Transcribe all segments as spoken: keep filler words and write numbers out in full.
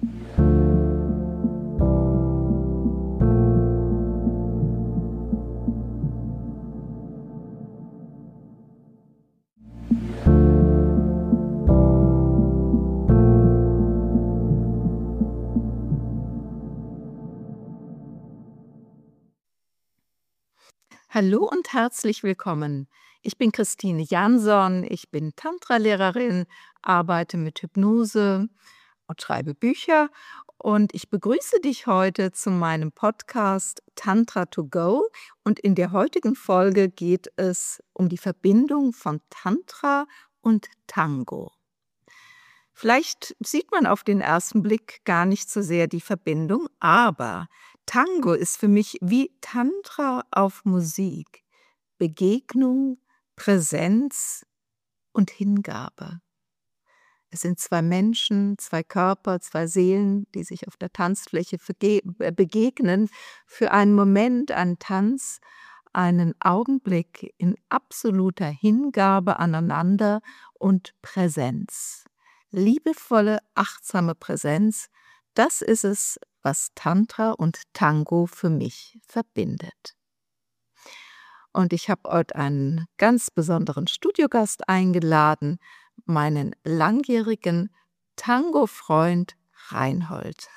Hallo und herzlich willkommen. Ich bin Christine Jansson, ich bin Tantra-Lehrerin, arbeite mit Hypnose und schreibe Bücher und ich begrüße dich heute zu meinem Podcast Tantra to Go und in der heutigen Folge geht es um die Verbindung von Tantra und Tango. Vielleicht sieht man auf den ersten Blick gar nicht so sehr die Verbindung, aber Tango ist für mich wie Tantra auf Musik. Begegnung, Präsenz und Hingabe. Es sind zwei Menschen, zwei Körper, zwei Seelen, die sich auf der Tanzfläche verge- äh, begegnen, für einen Moment, einen Tanz, einen Augenblick in absoluter Hingabe aneinander und Präsenz. Liebevolle, achtsame Präsenz, das ist es, was Tantra und Tango für mich verbindet. Und ich habe heute einen ganz besonderen Studiogast eingeladen, meinen langjährigen Tango-Freund Reinhold.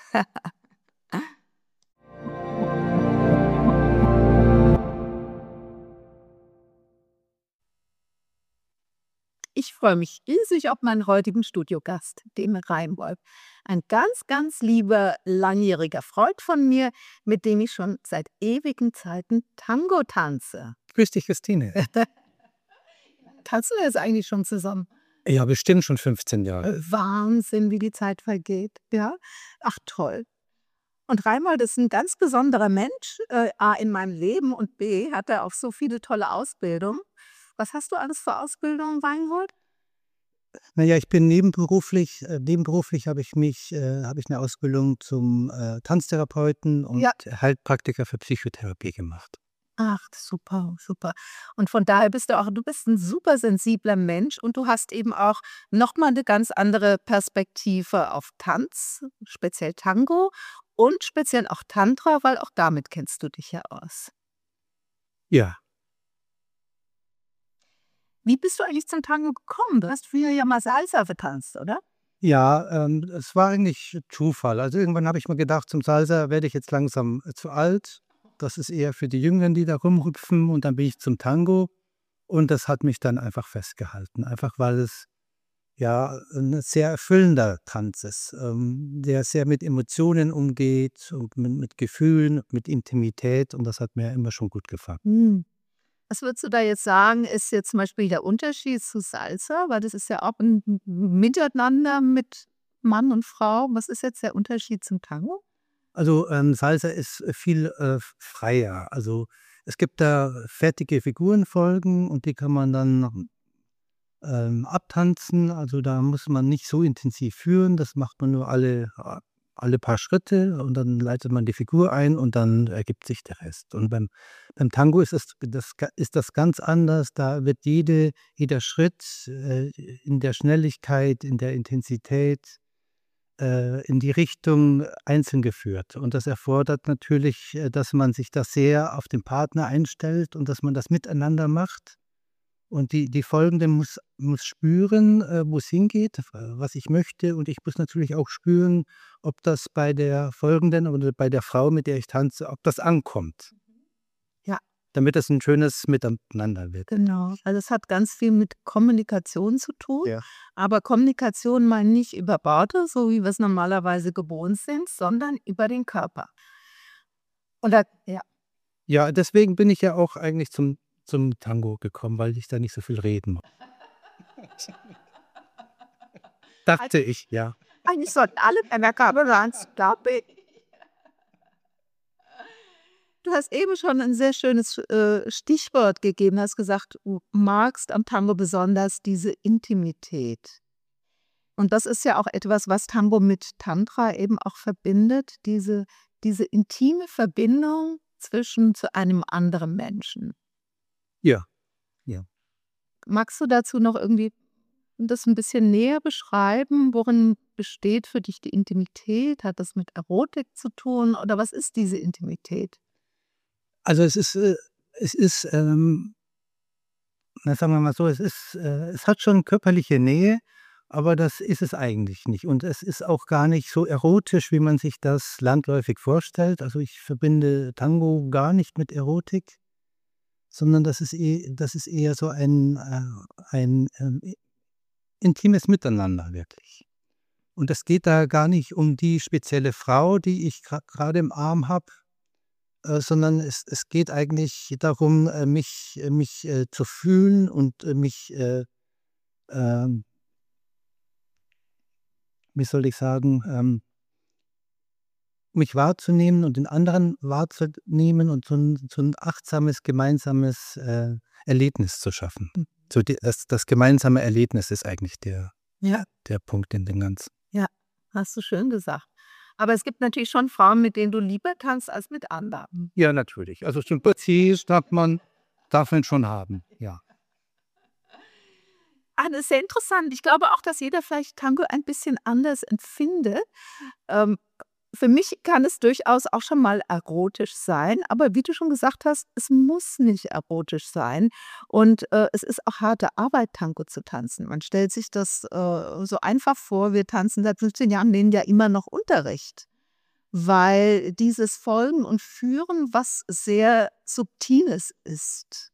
Ich freue mich riesig auf meinen heutigen Studiogast, den Reinhold. Ein ganz, ganz lieber, langjähriger Freund von mir, mit dem ich schon seit ewigen Zeiten Tango tanze. Grüß dich, Christine. Tanzen wir jetzt eigentlich schon zusammen? Ja, bestimmt schon fünfzehn Jahre. Äh, Wahnsinn, wie die Zeit vergeht, ja? Ach toll. Und Reinhold ist ein ganz besonderer Mensch, äh, A in meinem Leben und B hat er auch so viele tolle Ausbildungen. Was hast du alles für Ausbildungen, Reinhold? Na ja, ich bin nebenberuflich äh, nebenberuflich habe ich mich äh, habe ich eine Ausbildung zum, äh, Tanztherapeuten und Ja. Heilpraktiker für Psychotherapie gemacht. Ach, super, super. Und von daher bist du auch du bist ein super sensibler Mensch und du hast eben auch noch mal 'ne ganz andere Perspektive auf Tanz, speziell Tango und speziell auch Tantra, weil auch damit kennst du dich ja aus. Ja. Wie bist du eigentlich zum Tango gekommen? Du hast früher ja mal Salsa getanzt, oder? Ja, ähm, es war eigentlich Zufall. Also, irgendwann habe ich mir gedacht, zum Salsa werde ich jetzt langsam, äh, zu alt. Das ist eher für die Jüngeren, die da rumhüpfen, und dann bin ich zum Tango und das hat mich dann einfach festgehalten. Einfach weil es, ja, 'n sehr erfüllender Tanz ist, ähm, der sehr mit Emotionen umgeht und mit mit Gefühlen, mit Intimität, und das hat mir immer schon gut gefallen. Hm. Was würdest du da jetzt sagen, ist jetzt zum Beispiel der Unterschied zu Salsa? Weil das ist ja auch ein M Miteinander mit Mann und Frau. Was ist jetzt der Unterschied zum Tango? Also, ähm, Salsa ist, äh, viel, äh, f freier. Also, es gibt da fertige Figurenfolgen und die kann man dann, ähm, abtanzen. Also, da muss man nicht so intensiv führen. Das macht man nur alle a alle paar Schritte und dann leitet man die Figur ein und dann ergibt sich der Rest. Und beim beim Tango ist es das ga ist das ganz anders. Da wird jede jeder Schritt, äh, in der Schnelligkeit, in der Intensität, äh, in die Richtung einzeln geführt. Und das erfordert natürlich, äh, dass man sich da sehr auf den Partner einstellt und dass man das miteinander macht. Und die die Folgende muss muss spüren, äh, wo's hingeht, w was ich möchte. Und ich muss natürlich auch spüren, ob das bei der Folgenden oder bei der Frau, mit der ich tanze, ob das ankommt, Ja, damit es 'n schönes Miteinander wird. genau. Also, es hat ganz viel mit Kommunikation zu tun, Ja. aber Kommunikation mal nicht über Worte, so wie wir's normalerweise gewohnt sind, sondern über den Körper. Und da ja. Ja, deswegen bin ich ja auch eigentlich zum zum Tango gekommen, weil ich da nicht so viel reden mu Dachte ich, ja. Eigentlich sollten alle Männer Kabel tanzen, glaube ich. Du hast eben schon ein sehr schönes, äh, Stichwort gegeben. Du hast gesagt, du magst am Tango besonders diese Intimität. Und das ist ja auch etwas, was Tango mit Tantra eben auch verbindet, diese diese intime Verbindung zwischen zu einem anderen Menschen. Ja, ja. Magst du dazu noch irgendwie das ein bisschen näher beschreiben? Worin besteht für dich die Intimität? Hat das mit Erotik zu tun oder was ist diese Intimität? Also, es ist, äh es ist, ähm na, sagen wir mal so, es ist äh, es hat schon körperliche Nähe, aber das ist es eigentlich nicht. Und es ist auch gar nicht so erotisch, wie man sich das landläufig vorstellt. Also, ich verbinde Tango gar nicht mit Erotik, sondern das ist eh das ist eher so ein, äh ein, ähm, i intimes Miteinander wirklich. Und es geht da gar nicht um die spezielle Frau, die ich gra grade im Arm habe, äh, sondern es es geht eigentlich darum, äh, mich äh, mich, äh, zu fühlen und, äh, mich, äh, ähm wie soll ich sagen, ähm mich wahrzunehmen und den anderen wahrzunehmen und so 'n so 'n achtsames, gemeinsames, äh, Erlebnis zu schaffen. Hm. So die das das gemeinsame Erlebnis ist eigentlich der Ja. der Punkt in dem Ganzen. Ja, hast du schön gesagt. Aber es gibt natürlich schon Frauen, mit denen du lieber tanzt als mit anderen. Ja, natürlich. Also, Sympathie darf man darf man schon haben, ja. Ah, das ist sehr interessant. Ich glaube auch, dass jeder vielleicht Tango ein bisschen anders empfindet. Ähm, für mich kann es durchaus auch schon mal erotisch sein, aber wie du schon gesagt hast, es muss nicht erotisch sein. Und, äh, es ist auch harte Arbeit, Tango zu tanzen. Man stellt sich das, äh, so einfach vor, wir tanzen seit fünfzehn Jahren, nehmen ja immer noch Unterricht, weil dieses Folgen und Führen was sehr Subtiles ist.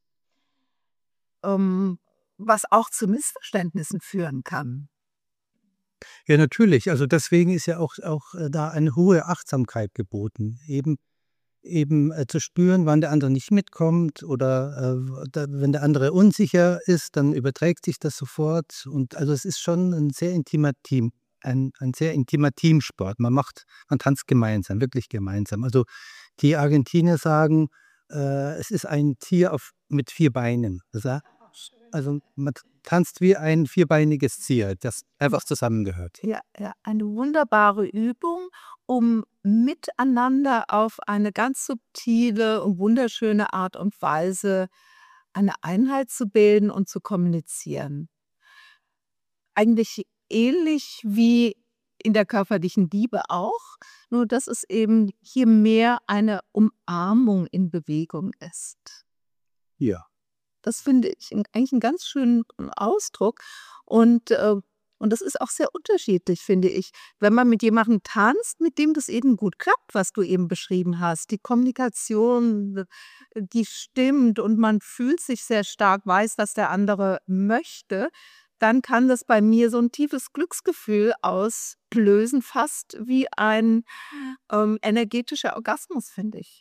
Ähm, was auch zu Missverständnissen führen kann. Ja, natürlich. Also, deswegen ist ja auch auch, äh, da eine hohe Achtsamkeit geboten. Eben eben, äh, zu spüren, wann der andere nicht mitkommt oder, äh, w da wenn der andere unsicher ist, dann überträgt sich das sofort. Und also, es ist schon 'n sehr intimer Team ein ein sehr intimer Teamsport. Man macht man tanzt gemeinsam, wirklich gemeinsam. Also, die Argentinier sagen, äh, es ist ein Tier auf mit vier Beinen. sa Ah, schön. also, man t tanzt wie ein vierbeiniges Tier, das einfach zusammengehört. Ja, ja, eine wunderbare Übung, um miteinander auf eine ganz subtile und wunderschöne Art und Weise eine Einheit zu bilden und zu kommunizieren. Eigentlich ähnlich wie in der körperlichen Liebe auch, nur dass es eben hier mehr eine Umarmung in Bewegung ist. Ja. Das finde ich 'n eigentlich 'n ganz schönen Ausdruck und, äh und das ist auch sehr unterschiedlich, finde ich. Wenn man mit jemandem tanzt, mit dem das eben gut klappt, was du eben beschrieben hast, die Kommunikation, äh, die stimmt und man fühlt sich sehr stark, weiß, was der andere möchte, dann kann das bei mir so 'n tiefes Glücksgefühl auslösen, fast wie ein, ähm, energetischer Orgasmus, finde ich.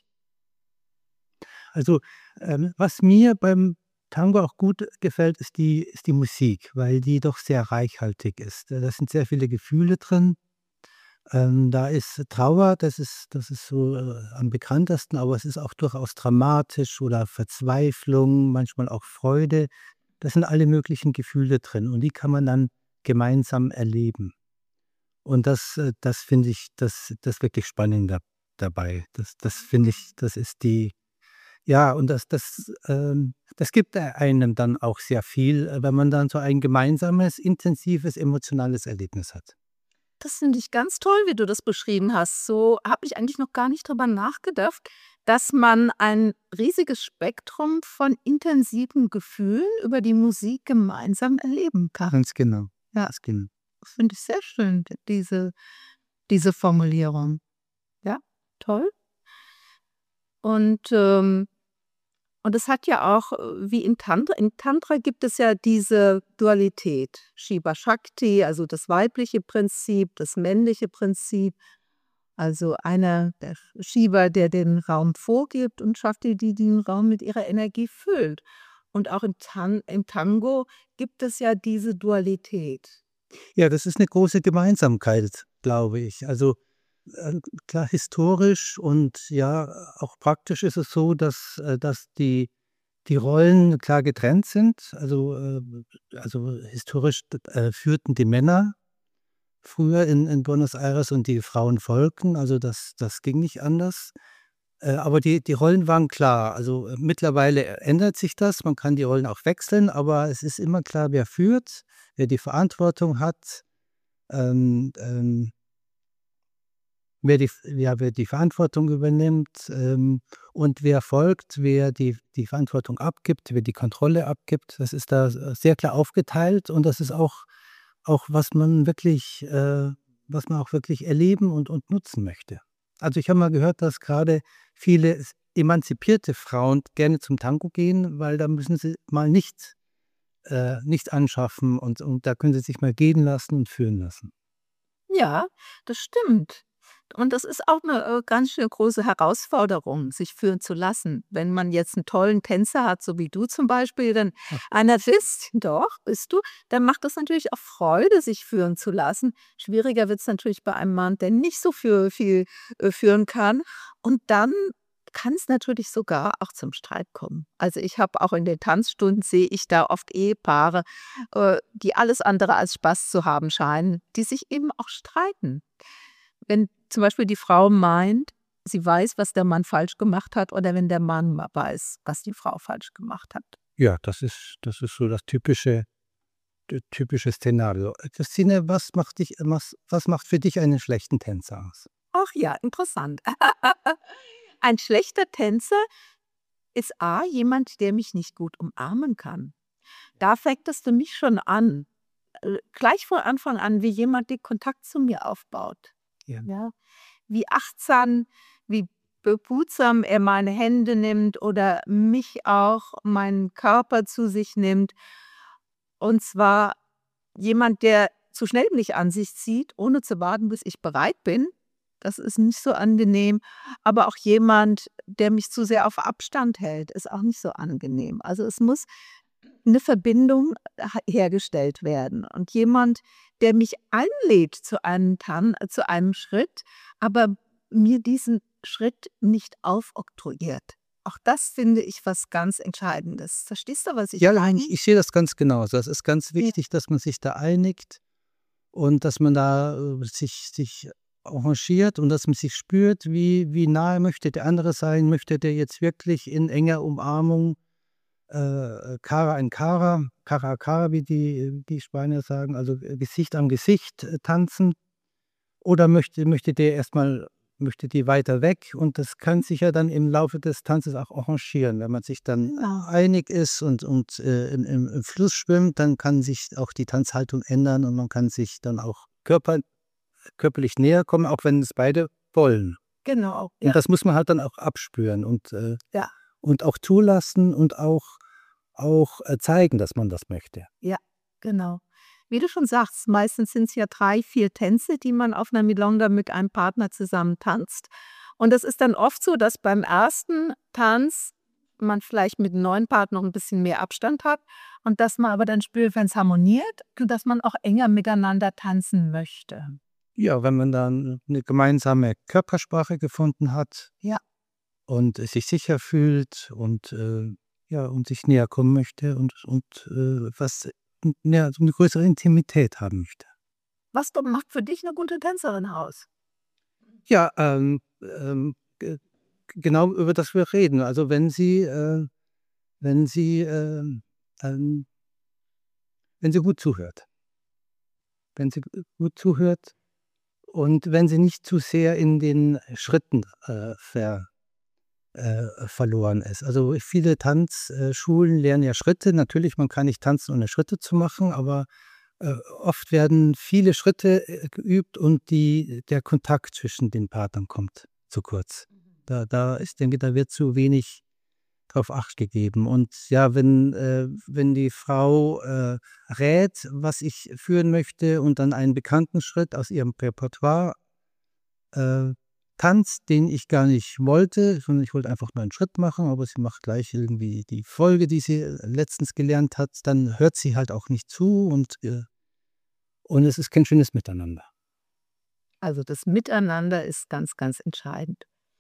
Also, ähm, was mir beim Tango auch gut gefällt, ist die ist die Musik, weil die doch sehr reichhaltig ist. Äh, da sind sehr viele Gefühle drin. Ähm, da ist Trauer, das ist das ist so, äh, am bekanntesten, aber es ist auch durchaus dramatisch oder Verzweiflung, manchmal auch Freude. Da sind alle möglichen Gefühle drin und die kann man dann gemeinsam erleben. Und das äh, das finde ich das das wirklich spannend da dabei. Das das finde ich das ist die ja, und das das, ähm das gibt, äh, einem dann auch sehr viel, äh, wenn man dann so ein gemeinsames, intensives, emotionales Erlebnis hat. Das finde ich ganz toll, wie du das beschrieben hast. So habe ich eigentlich noch gar nicht drüber nachgedacht, dass man ein riesiges Spektrum von intensiven Gefühlen über die Musik gemeinsam erleben kann. Ganz genau, Ja, ganz genau. finde ich sehr schön, d diese diese Formulierung. Ja, toll. Und, ähm und es hat ja auch, äh, wie in Tantra in Tantra gibt es ja diese Dualität, Shiva Shakti, also das weibliche Prinzip, das männliche Prinzip. Also einer der Shiva, der den Raum vorgibt und Shakti, die den Raum mit ihrer Energie füllt. Und auch im Tan im Tango gibt es ja diese Dualität. Ja, das ist 'ne große Gemeinsamkeit, glaube ich. Also, äh, klar historisch und ja, auch praktisch ist es so, dass äh, dass die die Rollen klar getrennt sind. Also, äh also historisch d äh, führten die Männer früher in in Buenos Aires und die Frauen folgten, also das das ging nicht anders. Äh, aber die die Rollen waren klar. Also, äh, mittlerweile ändert sich das. Man kann die Rollen auch wechseln, aber es ist immer klar, wer führt, wer die Verantwortung hat. ähm, ähm wer die ja, wer die Verantwortung übernimmt, ähm, und wer folgt, wer die die Verantwortung abgibt, wer die Kontrolle abgibt. Das ist da s sehr klar aufgeteilt und das ist auch auch was man wirklich äh, was man auch wirklich erleben und und nutzen möchte. Also, ich habe mal gehört, dass grade viele s emanzipierte Frauen gerne zum Tango gehen, weil da müssen sie mal nichts äh, nichts anschaffen und und da können sie sich mal gehen lassen und führen lassen. Ja, das stimmt. Und das ist auch 'ne, äh, ganz schön große Herausforderung, sich führen zu lassen. Wenn man jetzt 'n tollen Tänzer hat, so wie du zum Beispiel, dann Ach. einer bist doch, bist du, dann macht das natürlich auch Freude, sich führen zu lassen. Schwieriger wird's natürlich bei einem Mann, der nicht so für viel, äh, führen kann. Und dann kann's natürlich sogar auch zum Streit kommen. Also, ich habe auch in den Tanzstunden sehe ich da oft Ehepaare, äh, die alles andere als Spaß zu haben scheinen, die sich eben auch streiten. Wenn zum Beispiel die Frau meint, sie weiß, was der Mann falsch gemacht hat oder wenn der Mann ma weiß, was die Frau falsch gemacht hat. Ja, das ist das ist so das typische t typische Szenario. Äh, Christine, was macht dich was was macht für dich einen schlechten Tänzer aus? Ach ja, interessant. Ein schlechter Tänzer ist A jemand, der mich nicht gut umarmen kann. Da fängt es für mich schon an, äh, gleich von Anfang an, wie jemand den Kontakt zu mir aufbaut. Ja. Ja, wie achtsam, wie behutsam er meine Hände nimmt oder mich auch meinen Körper zu sich nimmt. Und zwar jemand, der zu schnell mich an sich zieht, ohne zu warten, bis ich bereit bin. Das ist nicht so angenehm. Aber auch jemand, der mich zu sehr auf Abstand hält, ist auch nicht so angenehm. Also, es muss 'ne Verbindung ha hergestellt werden. Und jemand, der mich einlädt zu einem Tan äh, zu einem Schritt, aber mir diesen Schritt nicht aufoktroyiert. Auch das finde ich was ganz Entscheidendes. Verstehst du, was ich Ja, nein, meine? ich ich sehe das ganz genauso. Es ist ganz Ja. wichtig, dass man sich da einigt und dass man da, äh, sich sich arrangiert und dass man sich spürt, wie wie nahe möchte der andere sein. Möchte der jetzt wirklich in enger Umarmung, äh, äh, Cara in Cara, Cara a Cara, wie die die Spanier sagen, also, äh, Gesicht an Gesicht, äh, tanzen? Oder möchte möchte der erst mal möchte die weiter weg? Und das kann sich ja dann im Laufe des Tanzes auch arrangieren. Wenn man sich dann Genau. einig ist und und, äh, im im im Fluss schwimmt, dann kann sich auch die Tanzhaltung ändern und man kann sich dann auch körper körperlich näher kommen, auch wenn es beide wollen. Genau, Und ja. das muss man halt dann auch abspüren und, äh Ja. und auch zulassen und auch auch, äh, zeigen, dass man das möchte. Ja, genau. Wie du schon sagst, meistens sind's ja drei, vier Tänze, die man auf 'ner Milonga mit einem Partner zusammen tanzt. Und das ist dann oft so, dass beim ersten Tanz man vielleicht mit 'nem neuen Partner noch 'n bisschen mehr Abstand hat und dass man aber dann spürt, wenn's harmoniert, dass man auch enger miteinander tanzen möchte. Ja, wenn man dann 'ne gemeinsame Körpersprache gefunden hat Ja. und, äh, sich sicher fühlt und, äh, ja und sich näher kommen möchte und und, äh, was n ja, so 'ne größere Intimität haben möchte. Was do macht für dich 'ne gute Tänzerin aus? Ja, ähm, ähm, g genau über das wir reden. Also, wenn sie, äh wenn sie, ähm, ähm wenn sie gut zuhört. Wenn sie g gut zuhört und wenn sie nicht zu sehr in den Schritten, äh, ver äh, verloren ist. Also, viele Tanz äh, Schulen lernen ja Schritte. Natürlich, man kann nicht tanzen, ohne Schritte zu machen, aber, äh, oft werden viele Schritte, äh, geübt und die der Kontakt zwischen den Partnern kommt zu kurz. Mhm. Da da ich denke, da wird zu wenig drauf Acht gegeben. Und ja, wenn äh, wenn die Frau, äh, rät, was ich führen möchte und dann einen bekannten Schritt aus ihrem Repertoire, äh, tanzt, den ich gar nicht wollte, sondern ich wollte einfach nur einen Schritt machen, aber sie macht gleich irgendwie die Folge, die sie, äh, letztens gelernt hat, dann hört sie halt auch nicht zu und, äh und es ist kein schönes Miteinander. Also, das Miteinander ist ganz, ganz entscheidend.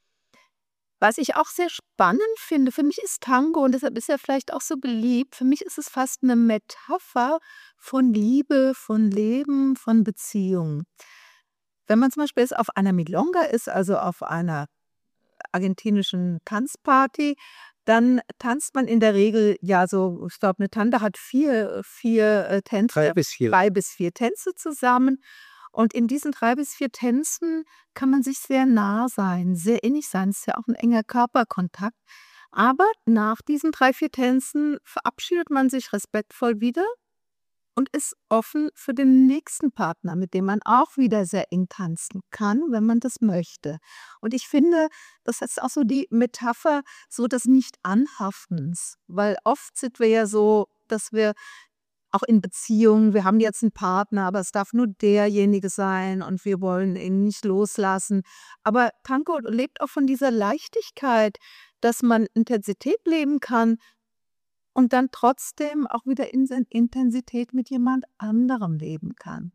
Was ich auch sehr spannend finde für mich ist Tango und deshalb ist er vielleicht auch so beliebt für mich ist es fast 'ne Metapher von Liebe, von Leben, von Beziehung. Wenn man zum Beispiel jetzt auf einer Milonga ist, also auf einer argentinischen Tanzparty, dann tanzt man in der Regel ja so ich glaube, 'ne Tanda hat vier vier, äh, drei Tänze, bis vier. drei bis vier Tänze zusammen. Und in diesen drei bis vier Tänzen kann man sich sehr nah sein, sehr innig sein. Es ist ja auch 'n enger Körperkontakt. Aber nach diesen drei, vier Tänzen verabschiedet man sich respektvoll wieder und ist offen für den nächsten Partner, mit dem man auch wieder sehr eng tanzen kann, wenn man das möchte. Und ich finde, das ist auch so die Metapher so des Nicht-Anhaftens, weil oft sind wir ja so, dass wir auch in Beziehungen wir haben jetzt 'n Partner, aber es darf nur derjenige sein und wir wollen ihn nicht loslassen. Aber Tango lebt auch von dieser Leichtigkeit, dass man Intensität leben kann und dann trotzdem auch wieder Insen Intensität mit jemand anderem leben kann.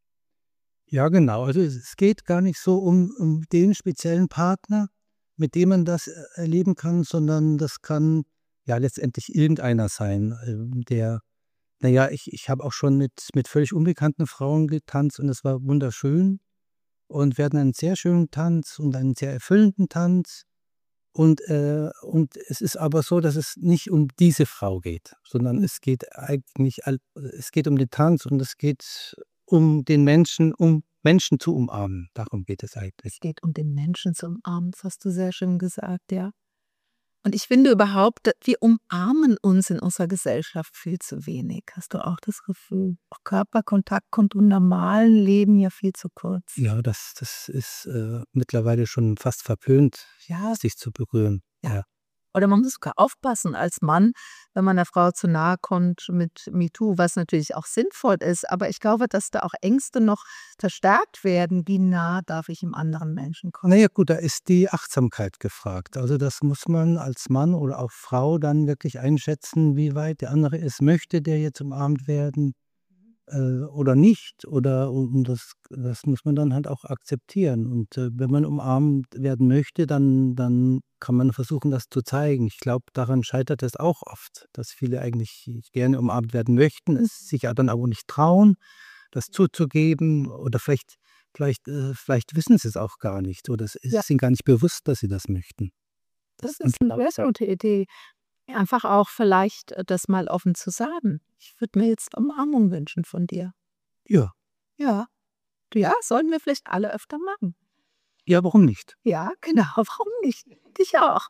Ja, genau. Also, es es geht gar nicht so um um den speziellen Partner, mit dem man das, äh, erleben kann, sondern das kann, ja, letztendlich irgendeiner sein, ähm, der na ja, ich ich habe auch schon mit mit völlig unbekannten Frauen getanzt und es war wunderschön. Und wir hatten einen sehr schönen Tanz und einen sehr erfüllenden Tanz. Und, äh und es ist aber so, dass es nicht um diese Frau geht, sondern es geht eigentlich all es geht um den Tanz und es geht um den Menschen um Menschen zu umarmen. Darum geht es eigentlich. Es geht um den Menschen zu umarmen, das hast du sehr schön gesagt, ja. Und ich finde überhaupt, d wir umarmen uns in unserer Gesellschaft viel zu wenig. Hast du auch das Gefühl? Auch Körperkontakt kommt im normalen Leben ja viel zu kurz. Ja, das das ist, äh, mittlerweile schon fast verpönt, Ja. sich zu berühren, Ja. ja. Oder man muss sogar aufpassen als Mann, wenn man 'ner Frau zu nahe kommt mit MeToo, was natürlich auch sinnvoll ist. Aber ich glaube, dass da auch Ängste noch verstärkt werden. Wie nah darf ich 'nem anderen Menschen kommen? Na ja, gut, da ist die Achtsamkeit gefragt. Also, das muss man als Mann oder auch Frau dann wirklich einschätzen, wie weit der andere es möchte der jetzt umarmt werden, äh, oder nicht. Oder und das das muss man dann halt auch akzeptieren. Und, äh, wenn man umarmt werden möchte, dann dann kann man versuchen, das zu zeigen. Ich glaube, daran scheitert es auch oft, dass viele eigentlich gerne umarmt werden möchten, es sich ja dann aber nicht trauen, das zuzugeben oder vielleicht vielleicht äh, vielleicht wissen sie's auch gar nicht oder es Ja. ist ihnen gar nicht bewusst, dass sie das möchten. Das Und ist 'ne sehr gute Idee. Einfach auch vielleicht, äh, das mal offen zu sagen: „Ich würde mir jetzt Umarmung wünschen von dir.“ Ja. Ja. Ja, sollten wir vielleicht alle öfter machen. Ja, warum nicht? Ja, genau, warum nicht? Dich auch.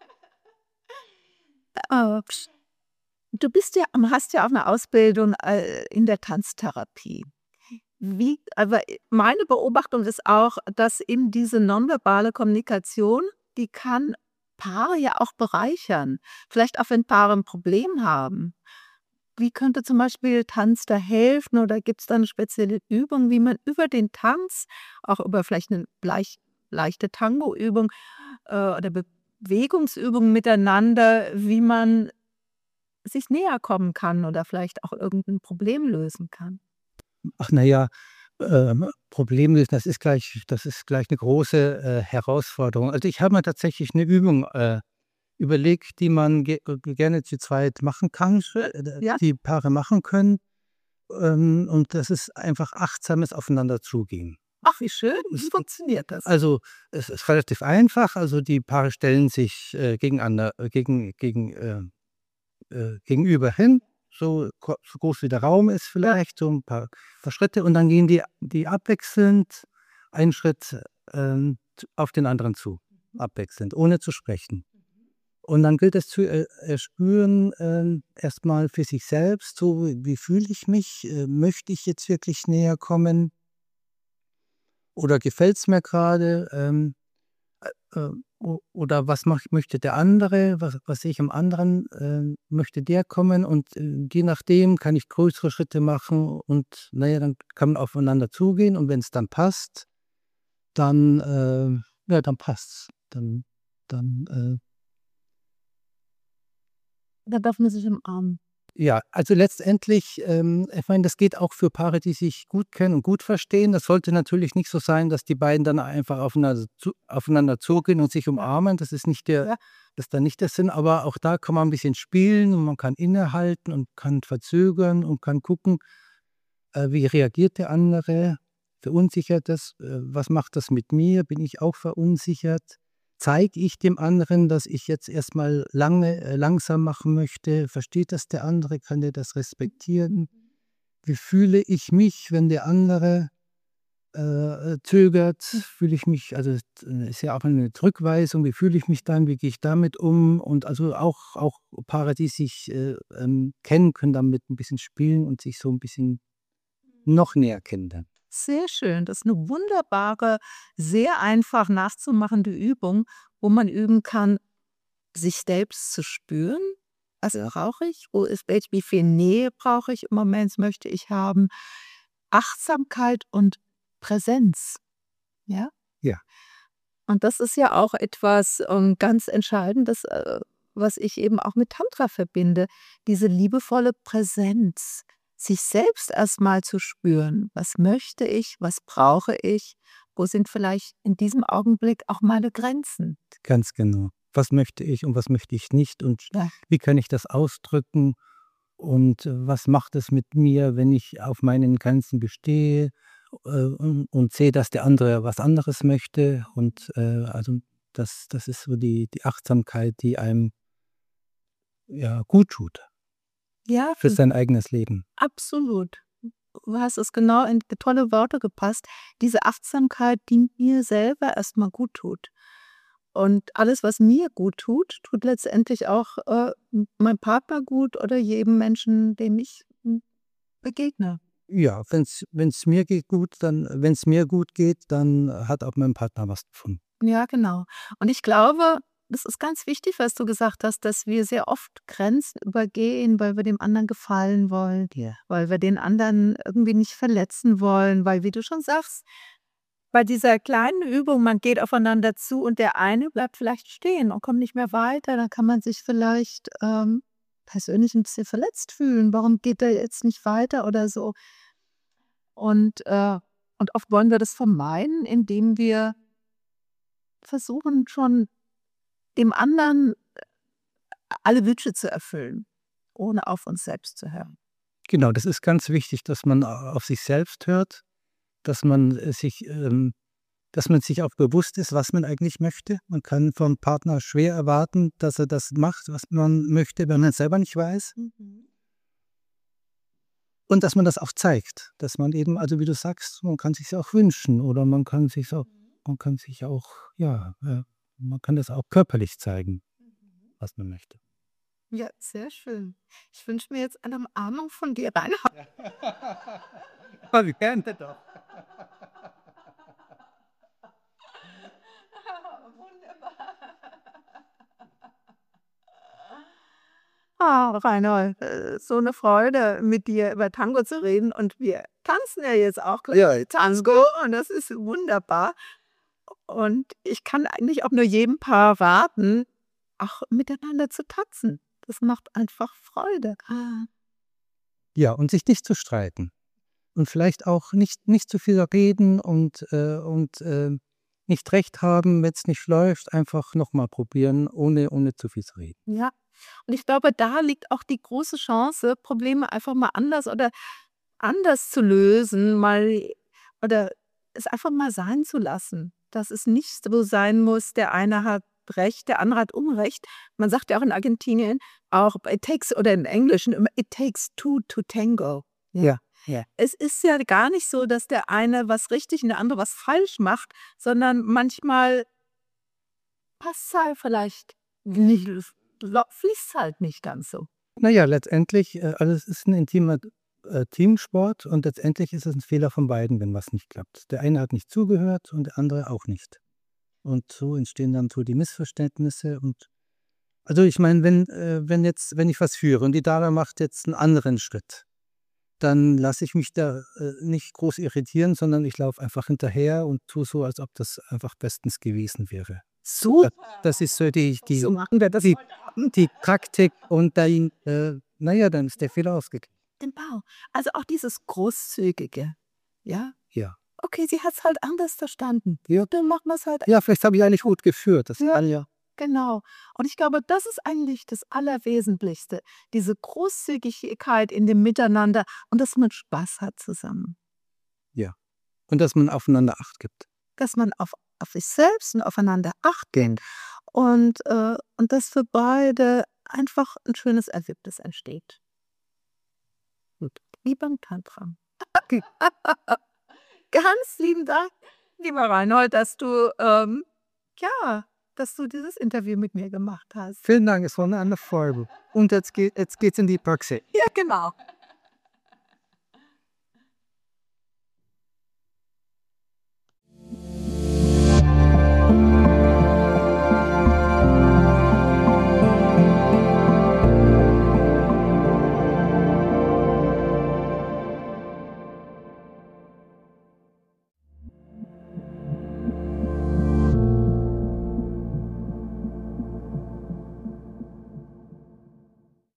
Äh, du bist ja hast ja auch 'ne Ausbildung, äh, in der Tanztherapie. Wie aber meine Beobachtung ist auch, dass eben diese nonverbale Kommunikation, die kann Paare ja auch bereichern. Vielleicht auch, wenn Paare 'n Problem haben. Wie könnte zum Beispiel Tanz da helfen oder gibt's da 'ne spezielle Übung, wie man über den Tanz, auch über vielleicht 'ne bleich leichte Tangoübung, äh, oder Bewegungsübungen miteinander, wie man sich näher kommen kann oder vielleicht auch irgend 'n Problem lösen kann? Ach na ja, ähm, Problem ist das ist gleich das ist gleich 'ne große, äh, Herausforderung. Also, ich habe mir tatsächlich 'ne Übung, äh, überlegt, die man ge gerne zu zweit machen kann, äh, Ja. die Paare machen können. Ähm, und das ist einfach achtsames Aufeinander Zugehen. Ach, wie schön. Wie funktioniert das? Also, es ist relativ einfach. Also, die Paare stellen sich, äh, gegeneinander gegen gegen äh, äh, gegenüber hin, so ko so groß wie der Raum ist vielleicht, so 'n paar paar Schritte und dann gehen die die abwechselnd einen Schritt, ähm, t auf den anderen zu, abwechselnd, ohne zu sprechen. Und dann gilt es zu er erspüren, ähm, erst mal für sich selbst, so: „Wie fühle ich mich? Äh, möchte ich jetzt wirklich näher kommen?“ Oder gefällt's mir grade? Ähm, äh, äh, o oder was macht möchte der andere? Was was sehe ich im anderen? Ähm, möchte der kommen? Und, äh, je nachdem kann ich größere Schritte machen und na ja, dann kann man aufeinander zugehen und wenn's dann passt, dann, äh ja, dann passt's. Dann dann, äh Da darf man sich umarmen. Ja, also, letztendlich, ähm ich meine, das geht auch für Paare, die sich gut kennen und gut verstehen. Das sollte natürlich nicht so sein, dass die beiden dann einfach aufeinander zu aufeinander zugehen und sich Ja. umarmen. Das ist nicht der Ja. das ist dann nicht der Sinn, aber auch da kann man 'n bisschen spielen und man kann innehalten und kann verzögern und kann gucken, äh, wie reagiert der andere? Verunsichert das? Äh, was macht das mit mir? Bin ich auch verunsichert? Zeige ich dem anderen, dass ich jetzt erst mal lange äh, langsam machen möchte? Versteht das der andere? Kann der das respektieren? Wie fühle ich mich, wenn der andere äh, zögert, fühle ich mich also, es ist ja auch eine Rückweisung, wie fühle ich mich dann, wie gehe ich damit um? Und also auch auch Paare, die sich, äh, ähm, kennen, können damit ein bisschen spielen und sich so ein bisschen noch näher kennenlernen. Sehr schön. Das ist eine wunderbare, sehr einfach nachzumachende Übung, wo man üben kann, sich selbst zu spüren. Was brauche ich? Wo ist welch wie viel Nähe brauche ich im Moment, möchte ich haben? Achtsamkeit und Präsenz, ja? Ja, Und das ist ja auch etwas, ähm, ganz Entscheidendes, äh, was ich eben auch mit Tantra verbinde, diese liebevolle Präsenz, sich selbst erst mal zu spüren. Was möchte ich? Was brauche ich? Wo sind vielleicht in diesem Augenblick auch meine Grenzen? ganz genau. Was möchte ich und was möchte ich nicht und Ja. wie kann ich das ausdrücken und, äh, was macht es mit mir, wenn ich auf meinen Grenzen bestehe, äh, und und sehe, dass der andere was anderes möchte und, äh, also, das das ist so die die Achtsamkeit, die einem, ja, gut tut Ja, für sein eigenes Leben. absolut. Du hast es genau in tolle Worte gepasst. Diese Achtsamkeit, die mir selber erst mal guttut. Und alles, was mir gut tut, tut letztendlich auch, äh, m meinem Partner gut oder jedem Menschen, dem ich, hm, begegne. Ja, wenn's wenn's mir geht gut, dann wenn's mir gut geht, dann hat auch mein Partner was davon. Ja, genau. Und ich glaube, das ist ganz wichtig, was du gesagt hast, dass wir sehr oft Grenzen übergehen, weil wir dem anderen gefallen wollen, Ja. weil wir den anderen irgendwie nicht verletzen wollen, weil, wie du schon sagst, bei dieser kleinen Übung, man geht aufeinander zu und der eine bleibt vielleicht stehen und kommt nicht mehr weiter, dann kann man sich vielleicht, ähm, persönlich ein bisschen verletzt fühlen. Warum geht er jetzt nicht weiter oder so? Und, äh und oft wollen wir das vermeiden, indem wir versuchen, schon dem anderen alle Wünsche zu erfüllen, ohne auf uns selbst zu hören. Genau, das ist ganz wichtig, dass man a auf sich selbst hört, dass man, äh, sich, ähm dass man sich auch bewusst ist, was man eigentlich möchte. Man kann vom Partner schwer erwarten, dass er das macht, was man möchte, wenn man es selber nicht weiß. Mhm. Und dass man das auch zeigt, dass man eben also, wie du sagst, man kann sich's auch wünschen oder man kann sich auch man kann sich auch ja, äh man kann das auch körperlich zeigen, Mhm. was man möchte. Ja, sehr schön. Ich wünsche mir jetzt eine Umarmung von dir, Reinhard. Voll gerne doch. Wunderbar. Ah, Reinhold, äh, so eine Freude, mit dir über Tango zu reden und wir tanzen ja jetzt auch gleich Ja, Tango und das ist wunderbar. Und ich kann eigentlich auch nur jedem Paar raten, auch miteinander zu tanzen. Das macht einfach Freude. Ah. ja, und sich nicht zu streiten. Und vielleicht auch nicht nicht zu viel reden und, äh und, ähm, nicht recht haben, wenn's nicht läuft, einfach noch mal probieren, ohne ohne zu viel zu reden. Ja, und ich glaube, da liegt auch die große Chance, Probleme einfach mal anders oder anders zu lösen, mal oder es einfach mal sein zu lassen. Dass es nicht so sein muss, der eine hat Recht, der andere hat Unrecht. Man sagt ja auch in Argentinien auch it takes oder im Englischen immer it takes two to tango. Ja. Ja, ja. Es ist ja gar nicht so, dass der eine was richtig und der andere was falsch macht, sondern manchmal passt's halt vielleicht nicht, lo fließt's halt nicht ganz so. Na ja, letztendlich, äh, also, es ist 'n intimer, äh, Teamsport und letztendlich ist es 'n Fehler von beiden, wenn was nicht klappt. Der eine hat nicht zugehört und der andere auch nicht. Und so entstehen dann so die Missverständnisse und also, ich meine, wenn äh, wenn jetzt wenn ich was führe und die Dame macht jetzt 'n anderen Schritt, dann lasse ich mich da, äh, nicht groß irritieren, sondern ich laufe einfach hinterher und tue so, als ob das einfach bestens gewesen wäre. Da Super. das ist so die die So machen wir das die heute Abend. die Praktik und dann, äh, na ja, dann ist der Fehler ausgeglichen. Genau. Also, auch dieses Großzügige, ja? Ja. Okay, sie hat's halt anders verstanden. Ja. Dann machen wir's halt Ja, vielleicht habe ich eigentlich gut geführt. Das ja, kann ja genau. Und ich glaube, das ist eigentlich das Allerwesentlichste, diese Großzügigkeit in dem Miteinander und dass man Spaß hat zusammen. ja. Und dass man aufeinander Acht gibt. Dass man auf auf sich selbst und aufeinander Acht gibt und, äh und dass für beide einfach 'n schönes Erlebnis entsteht. Gut. Wie beim Tantra. Ganz lieben Dank, lieber Reinhold, dass du, ähm, ja, dass du dieses Interview mit mir gemacht hast. Vielen Dank, es war eine Freude. Und jetzt geht, jetzt geht's in die Praxis. Ja, genau.